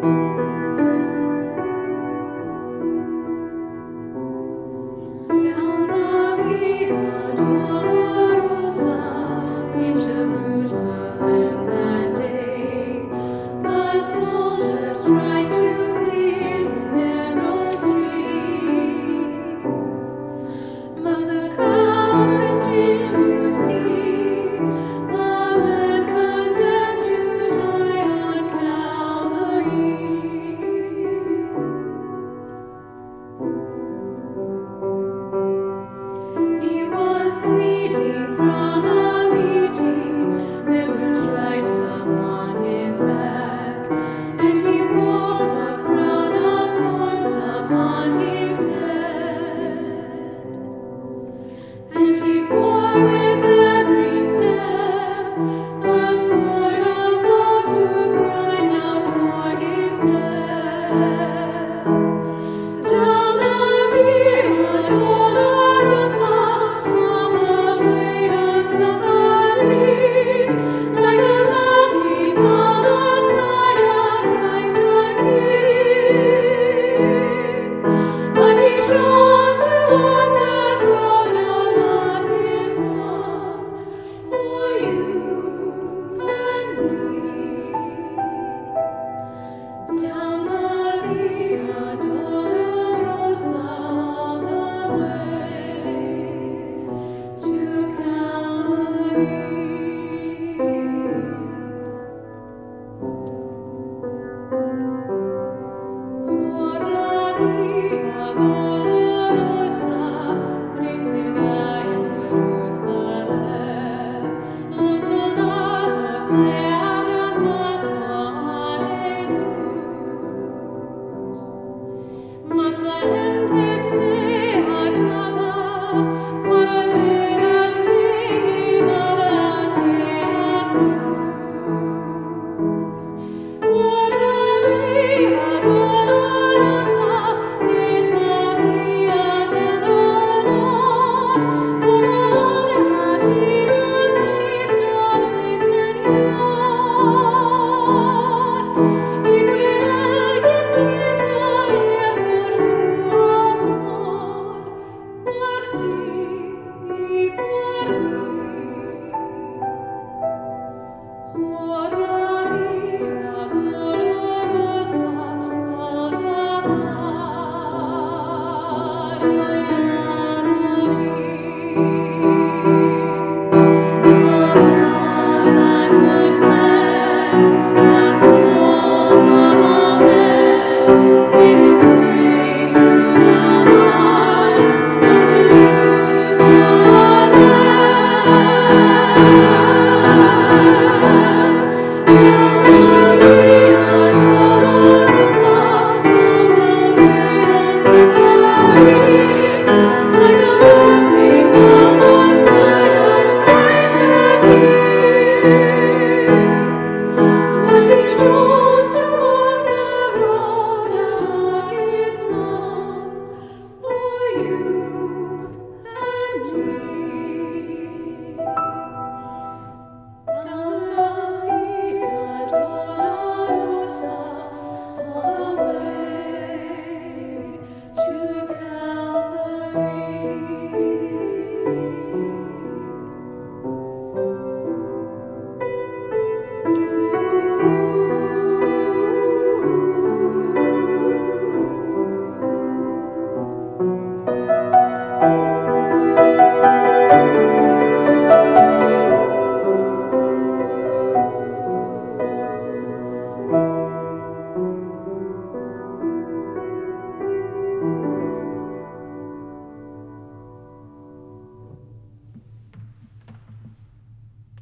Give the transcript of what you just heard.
Down the Via Dolorosa in Jerusalem that day, the soldiers tried to clear the narrow streets, but the crowd pressed in to see the man condemned to die on Calvary. He was bleeding from a beating, there were stripes upon his back, and he wore a crown of thorns upon his head. And he bore with every step the sword of those who cried out for his death. Down the Via Dolorosa, on the way of suffering, like a lamb came the Messiah, Christ the King. But he chose to walk that road out of his love for you and me. Down